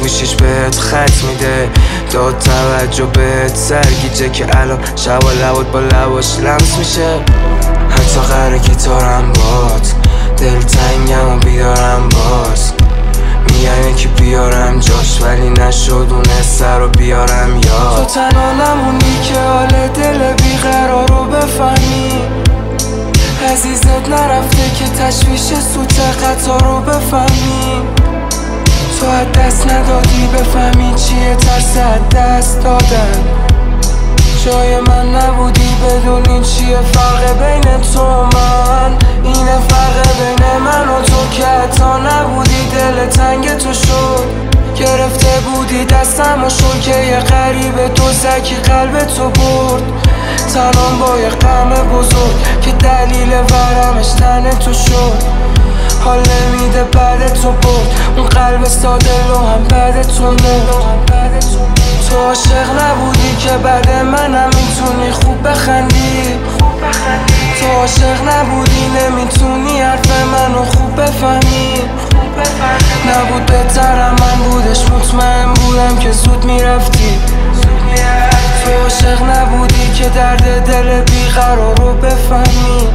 گوشیش بهت خط میده، داد توجه بهت سرگیجه که الان شب و لبات با لباش لمس میشه. حتی قراره گیتارم باد، دلتنگم و بیدارم باز. میگم یکی بیارم جاش ولی نشد اون سر رو بیارم یاد. تو تنها نمونی که حال دل بیقرار رو بفهمی، عزیزت نرفته که تشویش سوت قطار رو بفهمی. تو از دست ندادی بفهمی چیه ترس از دست دادن. جای من نبودی بدونی چیه فرق بین تو و من. اینه فرق بین من و تو که حتی نبودی دل تنگ تو شد. گرفته بودی دستم و شد که یه غریبه تو زکی قلب تو برد. تنام با یه غم بزرگ که دلیل ورمش تن تو شد. حال نمیده بعد تو برد اون قلب ساده رو هم بعد تو مرد. تو عاشق نبودی که بعد منم میتونی خوب بخندی. تو عاشق نبودی نمیتونی حرف منو خوب بفهمی. نبود بهترم من بودش مطمئن بودم که زود میرفتی. تو عاشق نبودی که درد دل بیقرار رو بفهمی.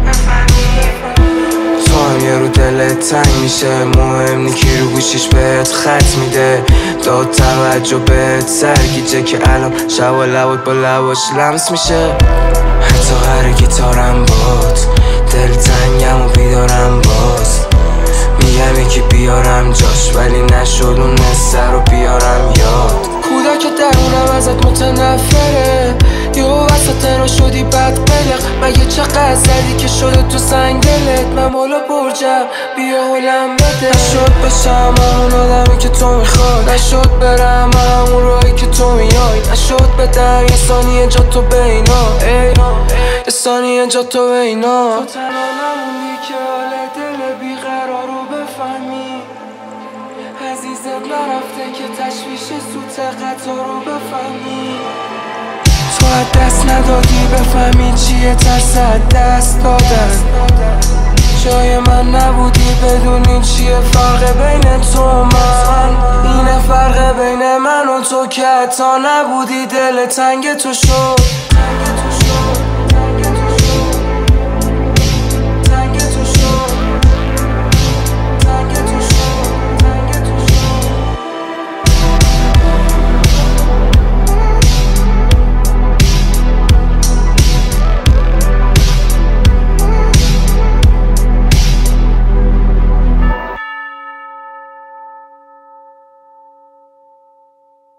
تو هم یه رو دلت تنگ میشه، مهم نی کی رو گوشیش بهت خط میده، داد توجه بهت سرگیجه که الان شب و لبات با لباش لمس میشه. حتی قراره گیتارم باد، دلتنگم و بیدارم باز. میگم یکی بیارم جاش ولی نشد اون سر رو بیارم یاد. کودک درونم ازت متنفره، یه وسط رو شدی بد قلق. مگه چقدر زدی که شده تو سنگ دلت؟ من مولا برجم بیا حولم بده. نشد بشم همون آدمی که تو میخواد، نشد برم همون راهی که تو میای، نشد بدم یه ثانیه جا تو بینا، یه ثانیه جا تو بینا. تو تنها نمونی که حال دل بیقرار رو بفهمی، عزیزت نرفته که تشویش سوت قطار رو بفهمی. تو از دست ندادی بفهمی چیه ترس از دست دادن. جای من نبودی بدونی چیه فرق بین تو و من. اینه فرق بین من و تو که حتی نبودی دل تنگ تو شد.